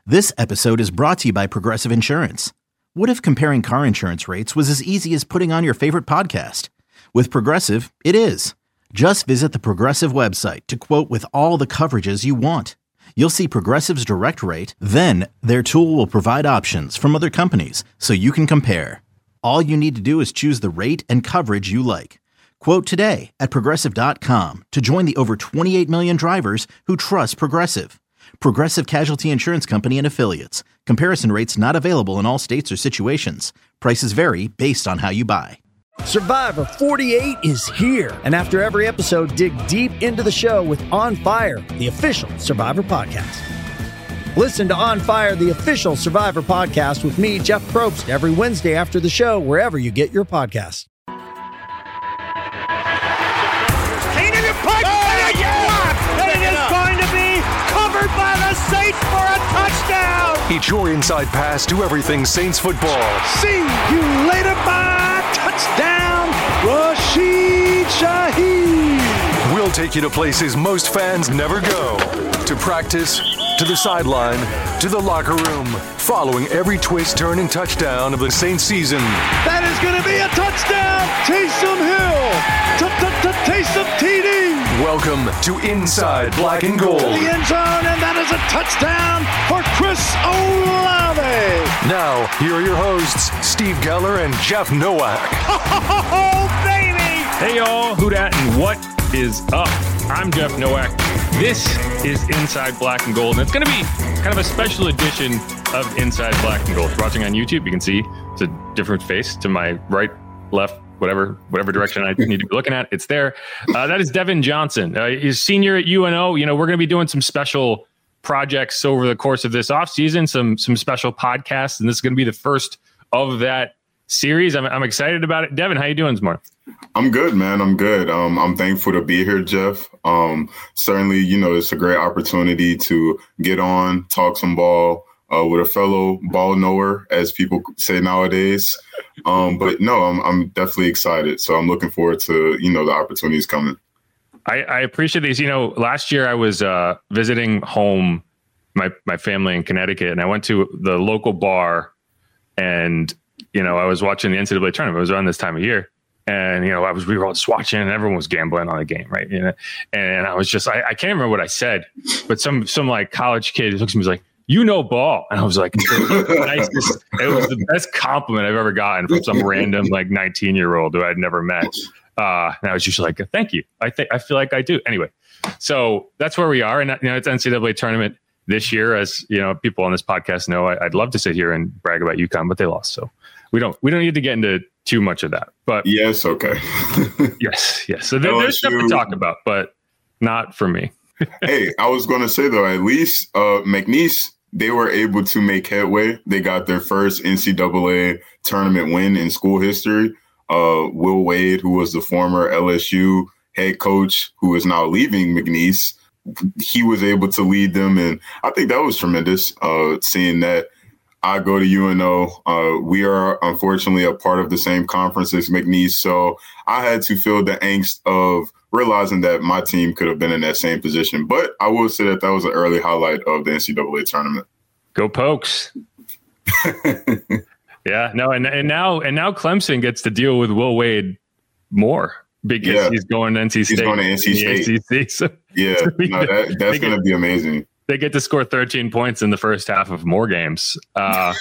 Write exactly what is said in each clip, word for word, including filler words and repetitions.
This episode is brought to you by Progressive Insurance. What if comparing car insurance rates was as easy as putting on your favorite podcast? With Progressive, it is. Just visit the Progressive website to quote with all the coverages you want. You'll see Progressive's direct rate, then their tool will provide options from other companies so you can compare. All you need to do is choose the rate and coverage you like. Quote today at progressive dot com to join the over twenty-eight million drivers who trust Progressive. Progressive Casualty Insurance Company and Affiliates. Comparison rates not available in all states or situations. Prices vary based on how you buy. Survivor forty-eight is here. And after every episode, dig deep into the show with On Fire, the official Survivor podcast. Listen to On Fire, the official Survivor podcast with me, Jeff Probst, every Wednesday after the show, wherever you get your podcasts. By the Saints for a touchdown! It's your inside pass to everything Saints football. See you later, bye! Touchdown, Rashid Shaheed! We'll take you to places most fans never go. To practice, to the sideline, to the locker room. Following every twist, turn, and touchdown of the Saints season. That is going to be a touchdown! Taysom Hill! Taysom T D! Welcome to Inside Black and Gold. To the end zone, and that is a touchdown for Chris Olave. Now, here are your hosts, Steve Geller and Jeff Nowak. Oh, baby! Hey, y'all. Who dat and what is up? I'm Jeff Nowak. This is Inside Black and Gold, and it's going to be kind of a special edition of Inside Black and Gold. If you're watching on YouTube, you can see it's a different face to my right, left, whatever whatever direction I need to be looking at. It's there. Uh, that is Devin Johnson. Uh, he's senior at U N O. You know, we're going to be doing some special projects over the course of this offseason, some some special podcasts, and this is going to be the first of that series. I'm, I'm excited about it. Devin, how you doing this morning? I'm good, man. I'm good. Um, I'm thankful to be here, Jeff. Um, certainly, you know, it's a great opportunity to get on, talk some ball uh, with a fellow ball knower, as people say nowadays. Um, but no, I'm, I'm definitely excited. So I'm looking forward to, you know, the opportunities coming. I, I appreciate these. You know, last year I was uh, visiting home, my, my family in Connecticut, and I went to the local bar and, you know, I was watching the N C double A tournament. It was around this time of year. And, you know, I was, we were all just watching and everyone was gambling on the game. Right. You know, and I was just, I, I can't remember what I said, but some, some like college kid looks at me was like, you know, ball. And I was like, nicest, it was the best compliment I've ever gotten from some random like nineteen year old who I'd never met. Uh, and I was just like, thank you. I think, I feel like I do. Anyway, so that's where we are. And, you know, it's N C double A tournament this year. As you know, people on this podcast know, I, I'd love to sit here and brag about UConn, but they lost. So we don't, we don't need to get into too much of that, but yes. Okay. yes. Yes. So there, there's stuff to talk about, but not for me. Hey, I was going to say though, at least uh, McNeese, they were able to make headway. They got their first N C double A tournament win in school history. Uh, Will Wade, who was the former L S U head coach, who is now leaving McNeese, he was able to lead them. And I think that was tremendous, uh, seeing that. I go to U N O. Uh, we are unfortunately a part of the same conference as McNeese. So I had to feel the angst of realizing that my team could have been in that same position. But I will say that that was an early highlight of the N C double A tournament. Go Pokes. Yeah, no, and, and now and now Clemson gets to deal with Will Wade more because yeah. he's going to N C State. He's going to N C State. A C C, so, yeah, so no, that, that's going to be amazing. They get to score thirteen points in the first half of more games. Uh,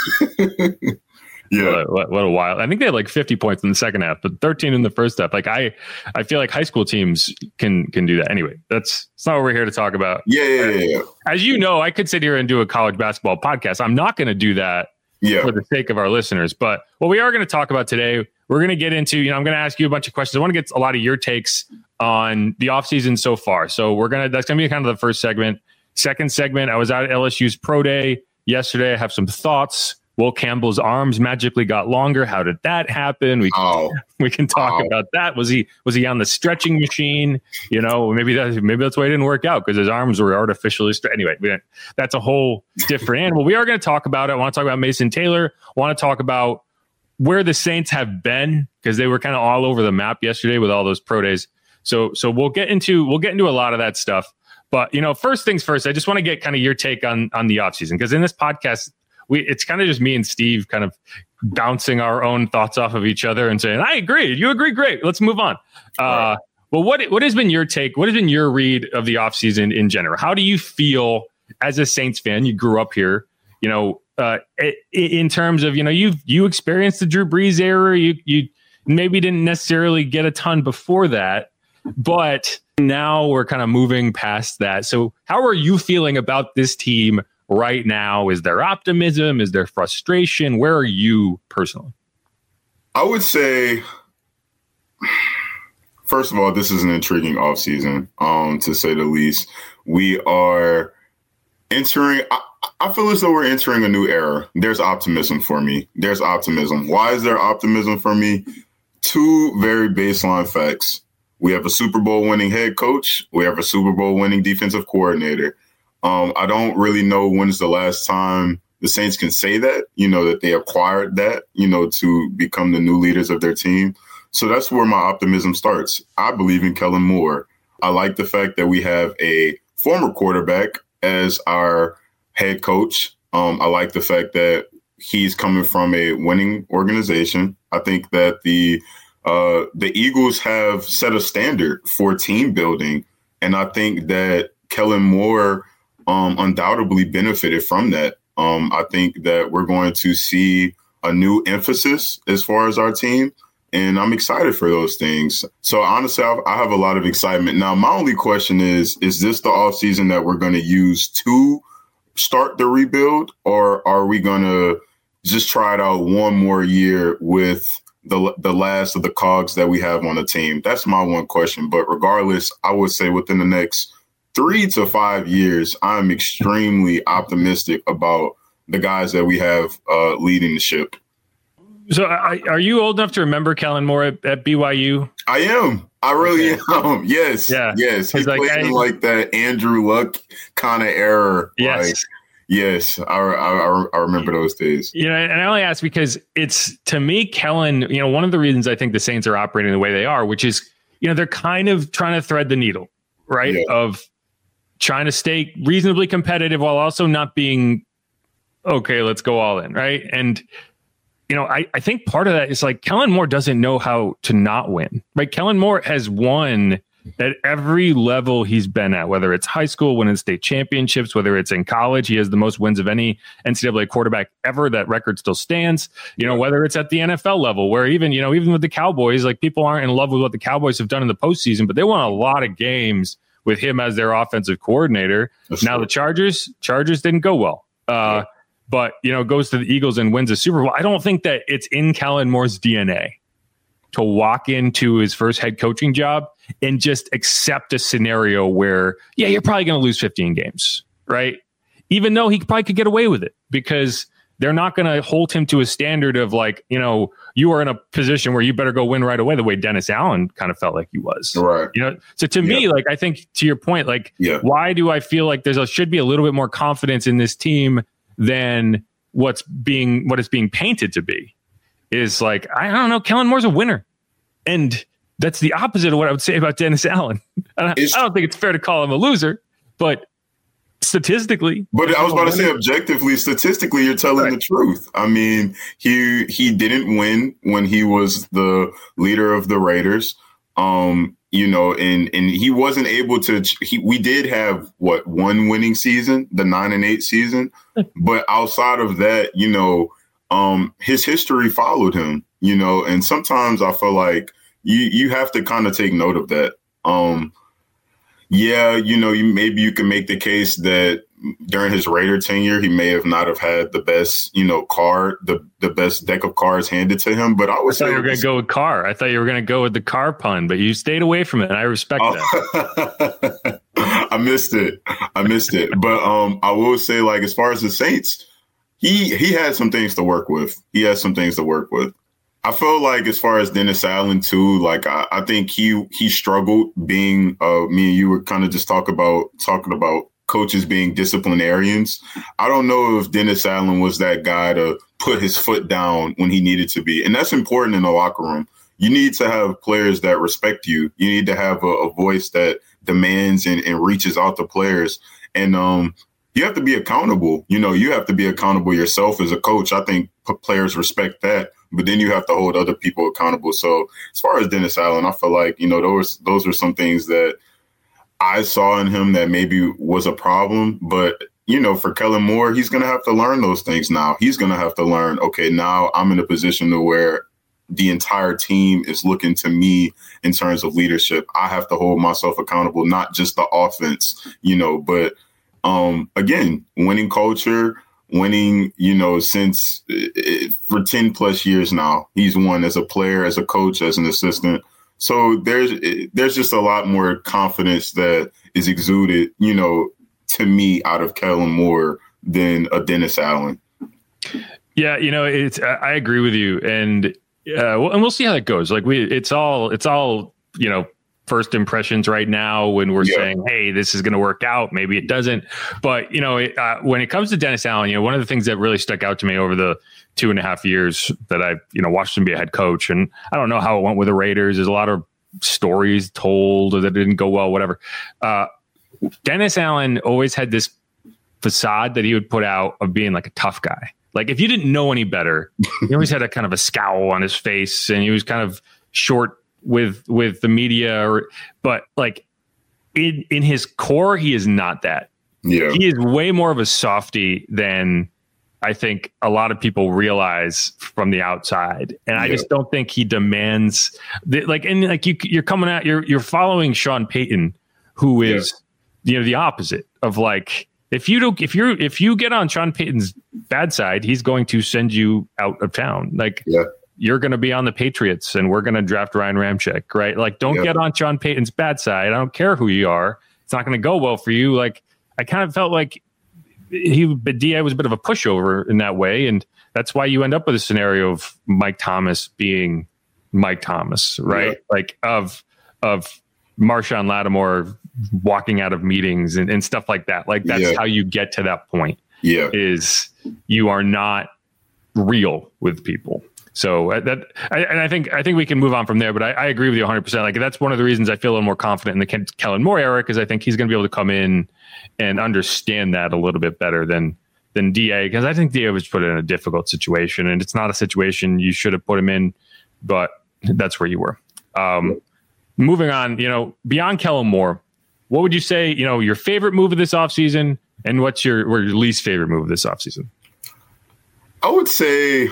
yeah, what, what a wild! I think they had like fifty points in the second half, but thirteen in the first half. Like I, I feel like high school teams can can do that. Anyway, that's that's not what we're here to talk about. Yeah, yeah, yeah, yeah. As you know, I could sit here and do a college basketball podcast. I'm not going to do that yeah. for the sake of our listeners. But what we are going to talk about today, we're going to get into. You know, I'm going to ask you a bunch of questions. I want to get a lot of your takes on the offseason so far. So we're gonna that's going to be kind of the first segment. Second segment, I was out at L S U's Pro Day yesterday. I have some thoughts. Will Campbell's arms magically got longer? How did that happen? We can, oh. we can talk oh. about that. Was he was he on the stretching machine? You know, maybe that maybe that's why it didn't work out because his arms were artificially stretched. Anyway, we didn't, that's a whole different animal. We are going to talk about it. I want to talk about Mason Taylor. I want to talk about where the Saints have been because they were kind of all over the map yesterday with all those pro days. So so we'll get into we'll get into a lot of that stuff. But, you know, first things first, I just want to get kind of your take on, on the offseason, because in this podcast, we it's kind of just me and Steve kind of bouncing our own thoughts off of each other and saying, I agree. You agree. Great. Let's move on. Uh, right. Well, what what has been your take? What has been your read of the offseason in general? How do you feel as a Saints fan? You grew up here, you know, uh, in terms of, you know, you you experienced the Drew Brees era. You you maybe didn't necessarily get a ton before that, but now we're kind of moving past that. So how are you feeling about this team right now? Is there optimism? Is there frustration? Where are you personally? I would say, first of all, this is an intriguing offseason, um, to say the least. We are entering, I, I feel as though we're entering a new era. There's optimism for me. There's optimism. Why is there optimism for me? Two very baseline facts. We have a Super Bowl winning head coach. We have a Super Bowl winning defensive coordinator. Um, I don't really know when's the last time the Saints can say that, you know, that they acquired that, you know, to become the new leaders of their team. So that's where my optimism starts. I believe in Kellen Moore. I like the fact that we have a former quarterback as our head coach. Um, I like the fact that he's coming from a winning organization. I think that the uh, the Eagles have set a standard for team building, and I think that Kellen Moore um, undoubtedly benefited from that. Um, I think that we're going to see a new emphasis as far as our team, and I'm excited for those things. So honestly, I've, I have a lot of excitement. Now, my only question is, is this the offseason that we're going to use to start the rebuild, or are we going to just try it out one more year with the the last of the cogs that we have on the team? That's my one question. But regardless, I would say within the next three to five years, I'm extremely optimistic about the guys that we have uh, leading the ship. So I, are you old enough to remember Kellen Moore at, at B Y U? I am. I really okay. am. Yes. Yeah. Yes. He like, played I, in like that Andrew Luck kind of era. Yes. Like, yes. I, I, I remember those days. You know, and I only ask because it's, to me, Kellen, you know, one of the reasons I think the Saints are operating the way they are, which is, you know, they're kind of trying to thread the needle, right? Yeah. Of trying to stay reasonably competitive while also not being, okay, let's go all in, right? And, you know, I, I think part of that is like Kellen Moore doesn't know how to not win, right? Kellen Moore has won at every level he's been at, whether it's high school, winning state championships, whether it's in college. He has the most wins of any N C double A quarterback ever. That record still stands. You know, whether it's at the N F L level, where even, you know, even with the Cowboys, like people aren't in love with what the Cowboys have done in the postseason, but they won a lot of games with him as their offensive coordinator. That's now true. The Chargers, Chargers didn't go well. Uh, yeah. But, you know, goes to the Eagles and wins a Super Bowl. I don't think that it's in Kellen Moore's D N A to walk into his first head coaching job and just accept a scenario where, yeah, you're probably going to lose fifteen games, right? Even though he probably could get away with it, because they're not going to hold him to a standard of like, you know, you are in a position where you better go win right away, the way Dennis Allen kind of felt like he was. Right. You know, so to me, yeah. like, I think to your point, like, yeah. why do I feel like there's a, should be a little bit more confidence in this team than what's being what it's being painted to be? Is like, I don't know, Kellen Moore's a winner, and that's the opposite of what I would say about Dennis Allen. I, I don't think it's fair to call him a loser, but statistically, but I was about to say objectively, statistically, you're telling right. the truth. I mean, he he didn't win when he was the leader of the Raiders. Um, you know, and and he wasn't able to. He, we did have what one winning season, the nine and eight season, but outside of that, you know, um, his history followed him. You know, and sometimes I feel like you you have to kind of take note of that. Um, yeah, you know, you maybe you can make the case that during his Raider tenure, he may have not have had the best, you know, card, the, the best deck of cards handed to him. But I would I thought say you were going to go with Carr. I thought you were going to go with the Carr pun, but you stayed away from it. And I respect oh, that. I missed it. I missed it. But um, I will say, like, as far as the Saints, he he had some things to work with. He has some things to work with. I feel like as far as Dennis Allen too, like I, I think he he struggled being uh, me and you were kind of just talk about talking about coaches being disciplinarians. I don't know if Dennis Allen was that guy to put his foot down when he needed to be. And that's important in the locker room. You need to have players that respect you. You need to have a, a voice that demands and, and reaches out to players. And um, you have to be accountable. You know, you have to be accountable yourself as a coach. I think p- players respect that, but then you have to hold other people accountable. So as far as Dennis Allen, I feel like, you know, those those are some things that I saw in him that maybe was a problem. But, you know, for Kellen Moore, he's going to have to learn those things now. He's going to have to learn, okay, now I'm in a position to where the entire team is looking to me in terms of leadership. I have to hold myself accountable, not just the offense, you know, but um, again, winning culture, winning, you know, since uh, for ten plus years now, he's won as a player, as a coach, as an assistant. So there's there's just a lot more confidence that is exuded, you know, to me out of Kellen Moore than a Dennis Allen. Yeah, you know, it's I agree with you, and uh, and we'll see how that goes. Like we, it's all it's all you know, first impressions right now when we're yeah. saying, hey, this is going to work out. Maybe it doesn't, but you know, it, uh, when it comes to Dennis Allen, you know, one of the things that really stuck out to me over the two and a half years that I've, you know, watched him be a head coach. And I don't know how it went with the Raiders. There's a lot of stories told that it didn't go well, whatever. Uh, Dennis Allen always had this facade that he would put out of being like a tough guy. Like if you didn't know any better, he always had a kind of a scowl on his face and he was kind of short with, with the media, or, but like in, in his core, he is not that. Yeah. He is way more of a softie than I think a lot of people realize from the outside. And I yeah. just don't think he demands the, like, and like you, you're coming out, you're, you're following Sean Payton, who is, yeah. you know, the opposite of like, if you don't, if you're, if you get on Sean Payton's bad side, he's going to send you out of town. Like yeah. you're going to be on the Patriots and we're going to draft Ryan Ramczyk, right? Like don't yeah. get on Sean Payton's bad side. I don't care who you are. It's not going to go well for you. Like I kind of felt like, he D A was a bit of a pushover in that way, and that's why you end up with a scenario of Mike Thomas being Mike Thomas, right? Yeah. Like of of Marshawn Lattimore walking out of meetings and, and stuff like that. Like that's yeah. how you get to that point. Yeah, is you are not real with people. So uh, that, I, and I think I think we can move on from there. But I, I agree with you one hundred percent. Like that's one of the reasons I feel a little more confident in the Ken, Kellen Moore era, because I think he's going to be able to come in and understand that a little bit better than than D A, because I think D A was put in a difficult situation, and it's not a situation you should have put him in, but that's where you were. Um, moving on, you know, beyond Kellen Moore, what would you say, you know, your favorite move of this offseason, and what's your, or your least favorite move of this offseason? I would say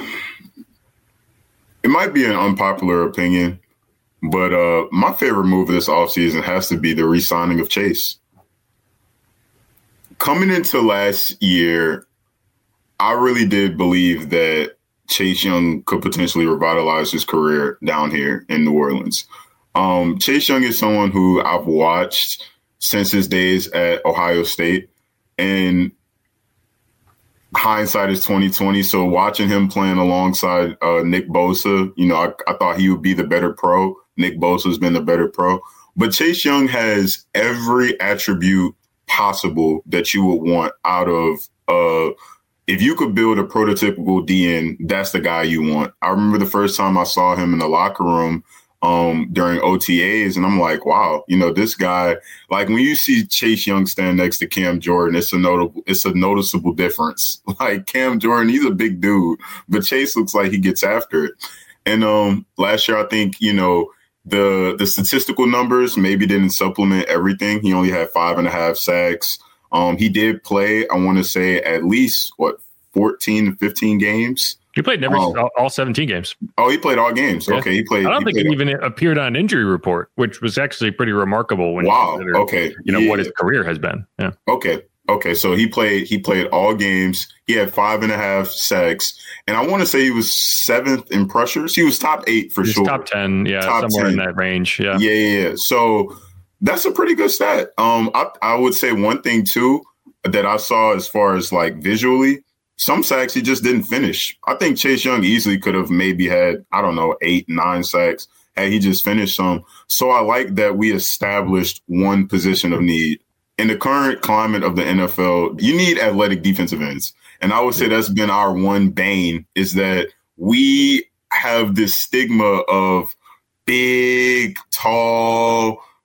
it might be an unpopular opinion, but uh, my favorite move of this offseason has to be the re-signing of Chase. Coming into last year, I really did believe that Chase Young could potentially revitalize his career down here in New Orleans. Um, Chase Young is someone who I've watched since his days at Ohio State, and hindsight is twenty twenty. So watching him playing alongside uh, Nick Bosa, you know, I, I thought he would be the better pro. Nick Bosa has been the better pro, but Chase Young has every attribute possible that you would want out of uh if you could build a prototypical D N, that's the guy you want. I remember the first time I saw him in the locker room um during O T As, and I'm like, wow, you know, this guy, like when you see Chase Young stand next to Cam Jordan, it's a notable it's a noticeable difference. Like Cam Jordan, he's a big dude, but Chase looks like he gets after it. And um last year, I think, you know, The the statistical numbers maybe didn't supplement everything. He only had five and a half sacks. Um, he did play, I want to say, at least, what, fourteen to fifteen games? He played every, um, all, all seventeen games. Oh, he played all games. Yeah. Okay, he played. I don't he think he even appeared on an injury report, which was actually pretty remarkable when wow. you consider, okay. you know, yeah. what his career has been. Yeah. Okay. Okay, so he played he played all games. He had five and a half sacks. And I want to say he was seventh in pressures. He was top eight for He's sure. Top ten, yeah, top somewhere ten. in that range. Yeah. Yeah, yeah, yeah. So that's a pretty good stat. Um, I, I would say one thing, too, that I saw as far as like visually, some sacks he just didn't finish. I think Chase Young easily could have maybe had, I don't know, eight, nine sacks had he just finished some. So I like that we established one position of need. In the current climate of the N F L, you need athletic defensive ends. And I would say that's been our one bane, is that we have this stigma of big, tall,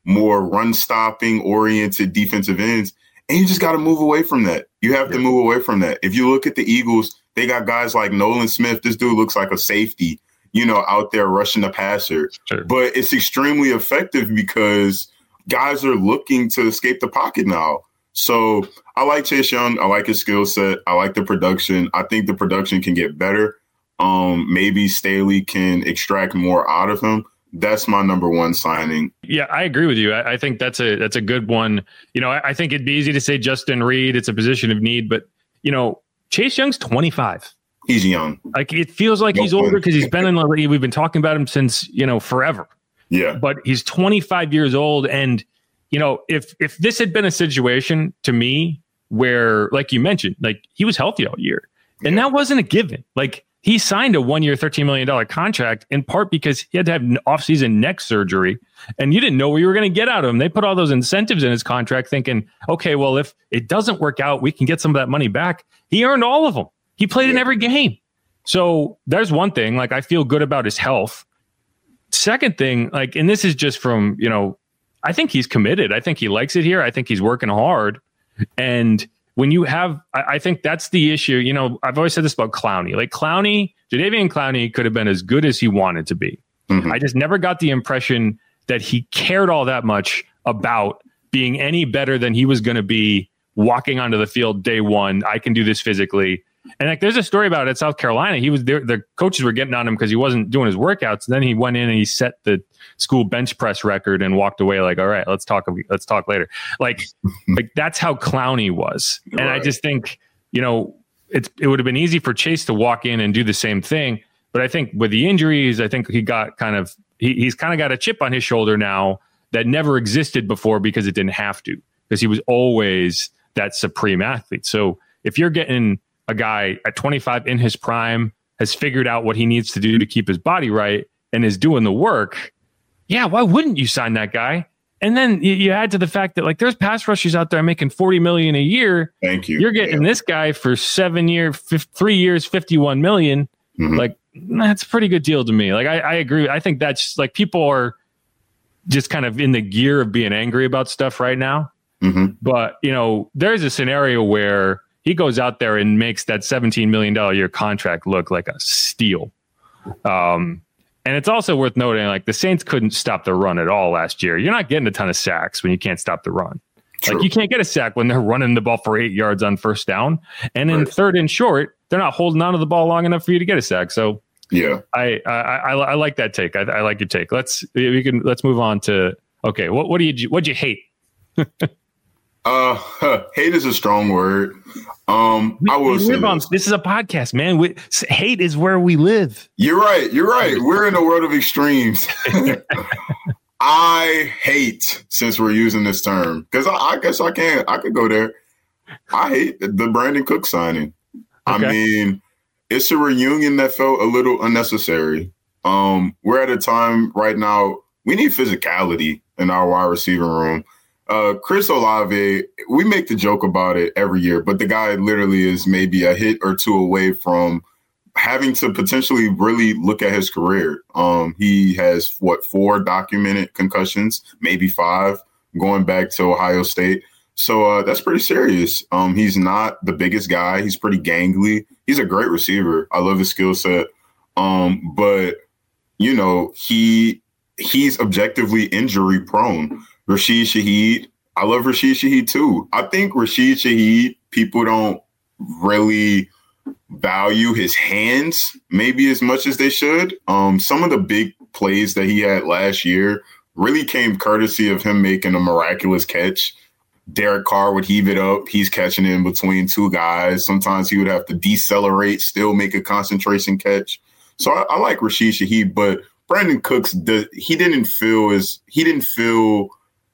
more run stopping oriented defensive ends. And you just got to move away from that. You have yeah. to move away from that. If you look at the Eagles, they got guys like Nolan Smith. This dude looks like a safety, you know, out there rushing the passer. Sure. But it's extremely effective because guys are looking to escape the pocket now. So I like Chase Young. I like his skill set. I like the production. I think the production can get better. Um, maybe Staley can extract more out of him. That's my number one signing. Yeah, I agree with you. I, I think that's a that's a good one. You know, I, I think it'd be easy to say Justin Reed. It's a position of need, but you know, Chase Young's twenty-five. He's young. Like it feels like no he's older because he's been in the league. We've been talking about him since you know forever. Yeah, but he's twenty-five years old, and you know, if if this had been a situation to me where, like you mentioned, like he was healthy all year, and yeah. that wasn't a given. Like. He signed a one-year, thirteen million dollars contract in part because he had to have off-season neck surgery, and you didn't know what you were going to get out of him. They put all those incentives in his contract thinking, okay, well, if it doesn't work out, we can get some of that money back. He earned all of them. He played yeah. in every game. So there's one thing. Like, I feel good about his health. Second thing, like, and this is just from, you know, I think he's committed. I think he likes it here. I think he's working hard. And when you have, I, I think that's the issue. You know, I've always said this about Clowney. Like Clowney, Jadeveon Clowney could have been as good as he wanted to be. Mm-hmm. I just never got the impression that he cared all that much about being any better than he was going to be walking onto the field day one. I can do this physically. And like, there's a story about it at South Carolina. He was there. The coaches were getting on him because he wasn't doing his workouts. And then he went in and he set the school bench press record and walked away like, all right, let's talk. Let's talk later. Like, like that's how Clowney was. And right. I just think, you know, it's, it would have been easy for Chase to walk in and do the same thing. But I think with the injuries, I think he got kind of, he, he's kind of got a chip on his shoulder now that never existed before because it didn't have to, because he was always that supreme athlete. So if you're getting a guy at twenty-five in his prime, has figured out what he needs to do to keep his body right and is doing the work, yeah, why wouldn't you sign that guy? And then you, you add to the fact that like there's pass rushers out there making forty million a year. Thank you. You're getting yeah. this guy for seven year, f- three years, fifty-one million. Mm-hmm. Like that's a pretty good deal to me. Like I, I agree. I think that's like people are just kind of in the gear of being angry about stuff right now. Mm-hmm. But you know, there's a scenario where he goes out there and makes that seventeen million dollars a year contract look like a steal. Um, and it's also worth noting, like the Saints couldn't stop the run at all last year. You're not getting a ton of sacks when you can't stop the run. True. Like you can't get a sack when they're running the ball for eight yards on first down. And in right. third and short, they're not holding on to the ball long enough for you to get a sack. So yeah, I I, I, I like that take. I, I like your take. Let's we can let's move on to okay. What what do you what'd you hate? Uh, huh, hate is a strong word. Um, we, I will say on, this. this is a podcast, man. We, hate is where we live. You're right. You're right. We're in a world of extremes. I hate, since we're using this term, because I, I guess I can. I could go there. I hate the, the Brandon Cook signing. Okay. I mean, it's a reunion that felt a little unnecessary. Um, we're at a time right now. We need physicality in our wide receiver room. Uh, Chris Olave, we make the joke about it every year, but the guy literally is maybe a hit or two away from having to potentially really look at his career. Um, he has, what, four documented concussions, maybe five, going back to Ohio State. So uh, that's pretty serious. Um, he's not the biggest guy. He's pretty gangly. He's a great receiver. I love his skill set. Um, but, you know, he he's objectively injury prone. Rashid Shaheed, I love Rashid Shaheed too. I think Rashid Shaheed, people don't really value his hands maybe as much as they should. Um, some of the big plays that he had last year really came courtesy of him making a miraculous catch. Derek Carr would heave it up. He's catching it in between two guys. Sometimes he would have to decelerate, still make a concentration catch. So I, I like Rashid Shaheed, but Brandon Cooks, does, he didn't feel as he didn't feel.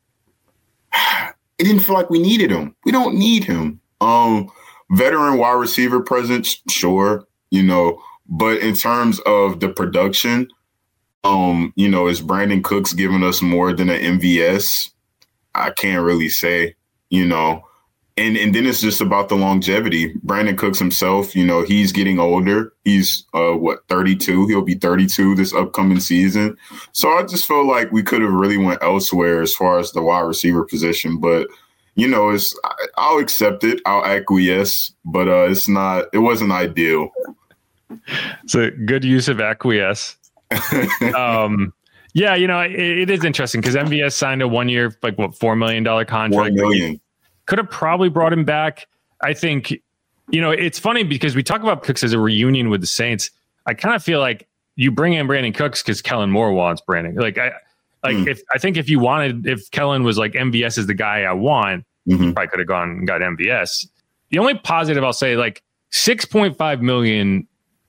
It didn't feel like we needed him. We don't need him. Um, veteran wide receiver presence, sure, you know, but in terms of the production, um, you know, is Brandon Cooks giving us more than an M V S? I can't really say, you know, And and then it's just about the longevity. Brandon Cooks himself, you know, he's getting older. He's, uh, what, thirty-two? He'll be thirty-two this upcoming season. So I just feel like we could have really went elsewhere as far as the wide receiver position. But, you know, it's I'll accept it. I'll acquiesce. But uh, it's not – it wasn't ideal. It's a good use of acquiesce. um, yeah, you know, it, it is interesting because M V S signed a one-year, like, what, four million dollars contract. four million dollars. Could have probably brought him back. I think, you know, it's funny because we talk about Cooks as a reunion with the Saints. I kind of feel like you bring in Brandon Cooks because Kellen Moore wants Brandon. Like, I like mm. if I think if you wanted, if Kellen was like M V S is the guy I want, mm-hmm. you probably could have gone and got M V S. The only positive I'll say, like six point five million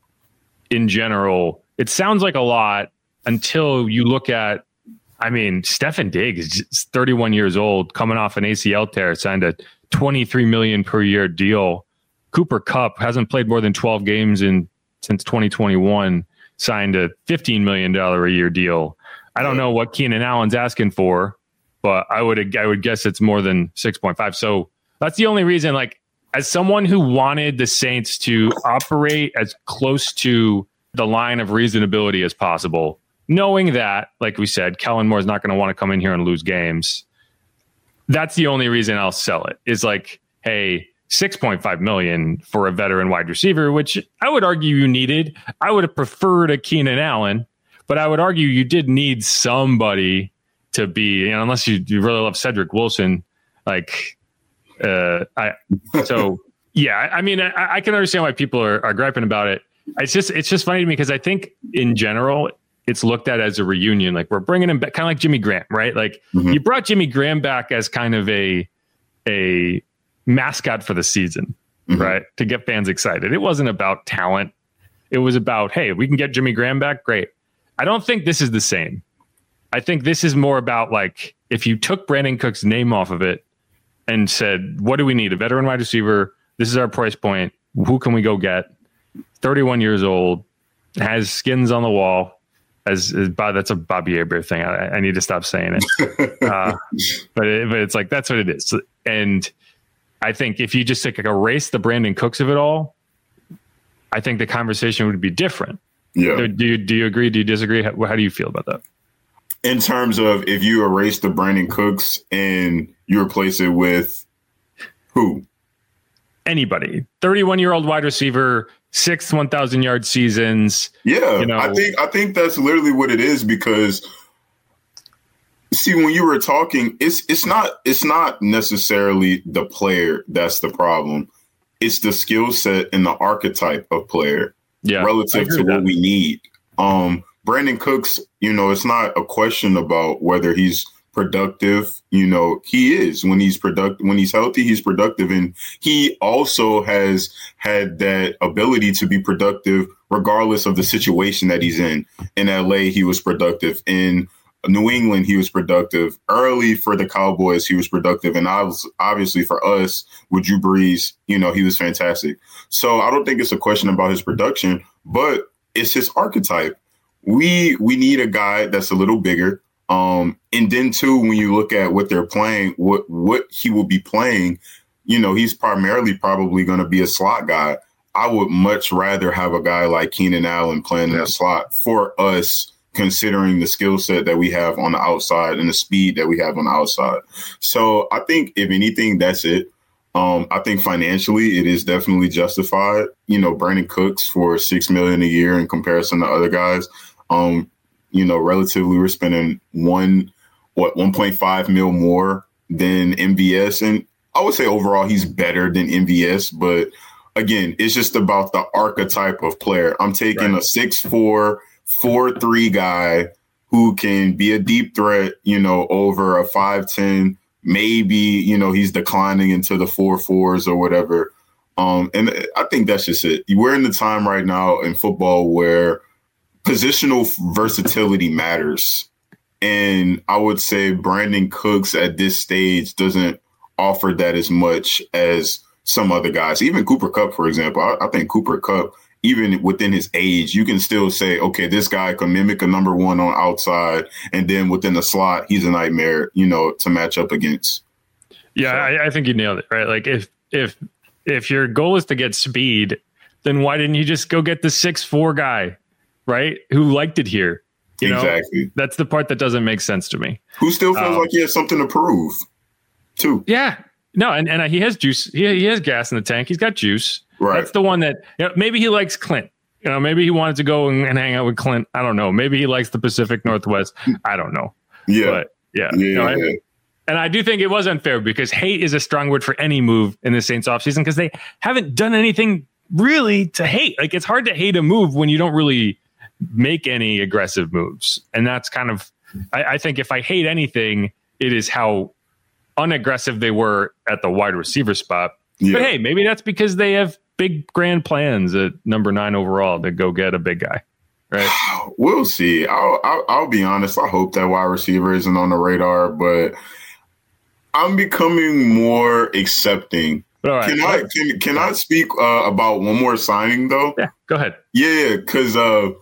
in general, it sounds like a lot until you look at, I mean, Stefan Diggs is thirty-one years old, coming off an A C L tear, signed a twenty-three million dollars per year deal. Cooper Kupp hasn't played more than twelve games in since twenty twenty-one, signed a fifteen million dollars a year deal. I don't know what Keenan Allen's asking for, but I would I would guess it's more than six point five. So that's the only reason, like, as someone who wanted the Saints to operate as close to the line of reasonability as possible, knowing that, like we said, Kellen Moore is not going to want to come in here and lose games. That's the only reason I'll sell it. Is like, hey, six point five million dollars for a veteran wide receiver, which I would argue you needed. I would have preferred a Keenan Allen, but I would argue you did need somebody to be, you know, unless you, you really love Cedric Wilson. Like, uh, I, so yeah, I mean, I, I can understand why people are, are griping about it. It's just, it's just funny to me because I think in general, it's looked at as a reunion. Like, we're bringing him back, kind of like Jimmy Graham, right? Like, mm-hmm. you brought Jimmy Graham back as kind of a a mascot for the season, mm-hmm. right? To get fans excited. It wasn't about talent. It was about, hey, we can get Jimmy Graham back. Great. I don't think this is the same. I think this is more about, like, if you took Brandon Cook's name off of it and said, what do we need? A veteran wide receiver. This is our price point. Who can we go get? thirty-one years old, has skins on the wall. As, as that's a Bobby Hebert thing. I, I need to stop saying it. uh, but it, but it's like, that's what it is. And I think if you just like erase the Brandon Cooks of it all, I think the conversation would be different. Yeah. Do you do you agree? Do you disagree? How, how do you feel about that? In terms of if you erase the Brandon Cooks and you replace it with who? Anybody. thirty-one-year-old wide receiver, six one thousand yard seasons. Yeah, you know. I think I think that's literally what it is because see, when you were talking, it's it's not it's not necessarily the player that's the problem. It's the skill set and the archetype of player yeah, relative to what we need. Um, Brandon Cooks, you know, it's not a question about whether he's productive. You know, he is when he's productive, when he's healthy, he's productive. And he also has had that ability to be productive regardless of the situation that he's in. In L A, he was productive. In New England, he was productive. Early for the Cowboys, he was productive. And I was, obviously for us with Drew Brees, you know, he was fantastic. So I don't think it's a question about his production, but it's his archetype. We we need a guy that's a little bigger. Um, and then, too, when you look at what they're playing, what what he will be playing, you know, he's primarily probably going to be a slot guy. I would much rather have a guy like Keenan Allen playing in the slot for us, considering the skill set that we have on the outside and the speed that we have on the outside. So I think, if anything, that's it. Um, I think financially it is definitely justified. You know, Brandon Cooks for six million dollars a year in comparison to other guys. Um, you know, relatively, we're spending one, what, one point five mil more than M V S. And I would say overall he's better than M V S. But again, it's just about the archetype of player. I'm taking right. a six four, four three guy who can be a deep threat, you know, over a five ten. Maybe, you know, he's declining into the four fours or whatever. Um, and I think that's just it. We're in the time right now in football where positional versatility matters. And I would say Brandon Cooks at this stage doesn't offer that as much as some other guys. Even Cooper Kupp, for example, I, I think Cooper Kupp, even within his age, you can still say, okay, this guy can mimic a number one on outside. And then within the slot, he's a nightmare, you know, to match up against. Yeah, So, I, I think you nailed it, right? Like if if if your goal is to get speed, then why didn't you just go get the six four guy, right? Who liked it here? You know, exactly. that's the part that doesn't make sense to me. Who still feels Um, like he has something to prove, too. Yeah. No, and, and he has juice. He, he has gas in the tank. He's got juice. Right. That's the one that, you know, maybe he likes Clint. You know, maybe he wanted to go and, and hang out with Clint. I don't know. Maybe he likes the Pacific Northwest. I don't know. Yeah. But yeah. Yeah, No, I- yeah. and I do think it was unfair because hate is a strong word for any move in the Saints offseason because they haven't done anything really to hate. Like it's hard to hate a move when you don't really make any aggressive moves. And that's kind of, I, I think if I hate anything, it is how unaggressive they were at the wide receiver spot. Yeah. But hey, maybe that's because they have big grand plans at number nine overall to go get a big guy. Right. We'll see. I'll, I'll, I'll be honest. I hope that wide receiver isn't on the radar, but I'm becoming more accepting. All right. Can I can, can I speak uh, about one more signing though? Yeah, go ahead. Yeah, because uh,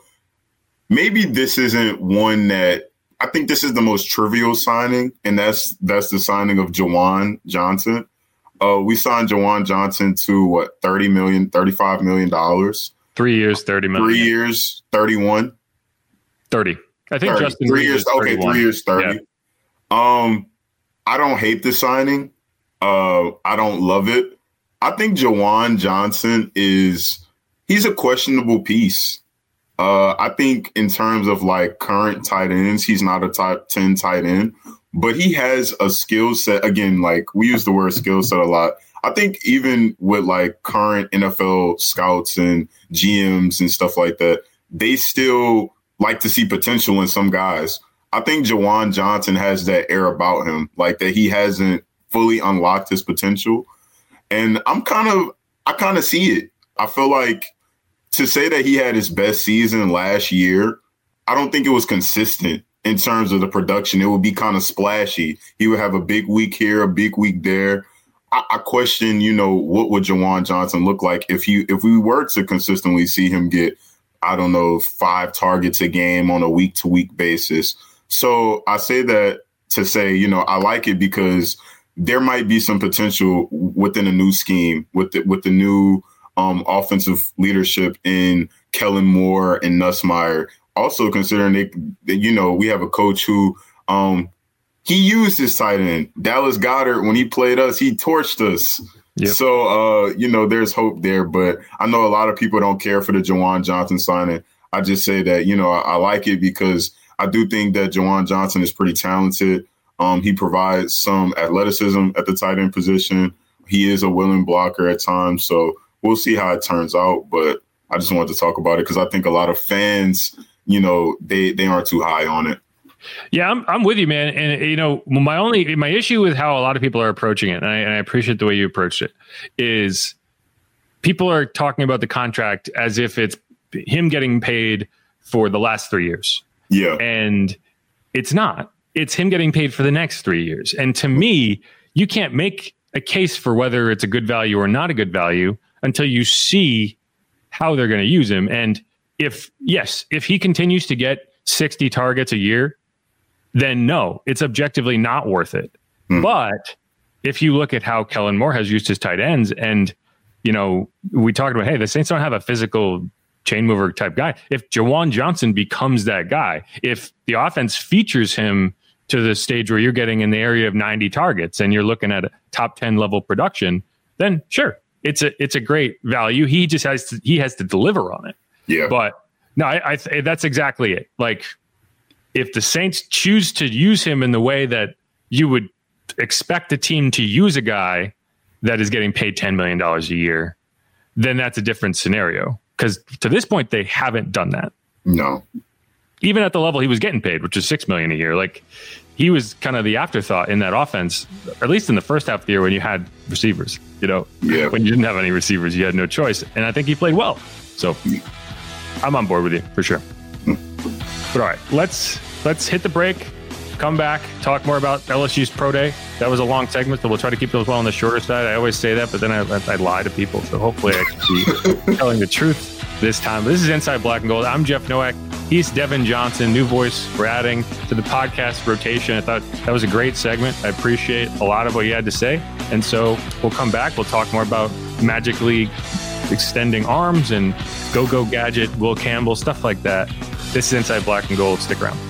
maybe this isn't one that I think this is the most trivial signing, and that's that's the signing of Juwan Johnson. Uh, we signed Juwan Johnson to what thirty million, thirty-five million dollars. Three years, thirty million. Three years, thirty-one. Thirty. I think thirty. Justin Three Reed years. is Okay, thirty-one. three years, thirty. Yeah. Um, I don't hate the signing. Uh, I don't love it. I think Juwan Johnson is he's a questionable piece. Uh, I think in terms of like current tight ends, he's not a top ten tight end, but he has a skill set. Again, like we use the word skill set a lot. I think even with like current N F L scouts and G Ms and stuff like that, they still like to see potential in some guys. I think Juwan Johnson has that air about him, like that he hasn't fully unlocked his potential. And I'm kind of, I kind of see it. I feel like to say that he had his best season last year, I don't think it was consistent in terms of the production. It would be kind of splashy. He would have a big week here, a big week there. I, I question, you know, what would Juwan Johnson look like if you if we were to consistently see him get, I don't know, five targets a game on a week to week basis. So I say that to say, you know, I like it because there might be some potential within a new scheme with the, with the new um, offensive leadership in Kellen Moore and Nussmeier. Also considering they, that, you know, we have a coach who um, he used his tight end. Dallas Goedert, when he played us, he torched us. Yep. So, uh, you know, there's hope there. But I know a lot of people don't care for the Juwan Johnson signing. I just say that, you know, I, I like it because I do think that Juwan Johnson is pretty talented. Um, he provides some athleticism at the tight end position. He is a willing blocker at times. So we'll see how it turns out. But I just wanted to talk about it because I think a lot of fans, you know, they, they aren't too high on it. Yeah, I'm I'm with you, man. And you know, my only my issue with how a lot of people are approaching it, and I, and I appreciate the way you approached it, is people are talking about the contract as if it's him getting paid for the last three years. Yeah, and it's not. It's him getting paid for the next three years. And to me, you can't make a case for whether it's a good value or not a good value until you see how they're going to use him. And if yes, if he continues to get sixty targets a year, then no, it's objectively not worth it. Mm. But if you look at how Kellen Moore has used his tight ends, and, you know, we talked about, hey, the Saints don't have a physical chain mover type guy. If Juwan Johnson becomes that guy, if the offense features him to the stage where you're getting in the area of ninety targets and you're looking at a top ten level production, then sure, it's a, it's a great value. He just has to, he has to deliver on it. Yeah. But no, I, I that's exactly it. Like, if the Saints choose to use him in the way that you would expect a team to use a guy that is getting paid ten million dollars a year, then that's a different scenario. Because to this point, they haven't done that. No. Even at the level he was getting paid, which is six million dollars a year. Like, he was kind of the afterthought in that offense, or at least in the first half of the year when you had receivers. You know, yeah. When you didn't have any receivers, you had no choice. And I think he played well. So I'm on board with you for sure. But all right, let's let's hit the break, come back, talk more about L S U's Pro Day. That was a long segment, so we'll try to keep those well on the shorter side. I always say that, but then I, I lie to people. So hopefully I can be telling the truth this time. But this is Inside Black and Gold. I'm Jeff Nowak. He's Devin Johnson, new voice we're adding to the podcast rotation. I thought that was a great segment. I appreciate a lot of what you had to say. And so we'll come back. We'll talk more about Magic League extending arms and Go-Go Gadget, Will Campbell, stuff like that. This is Inside Black and Gold. Stick around.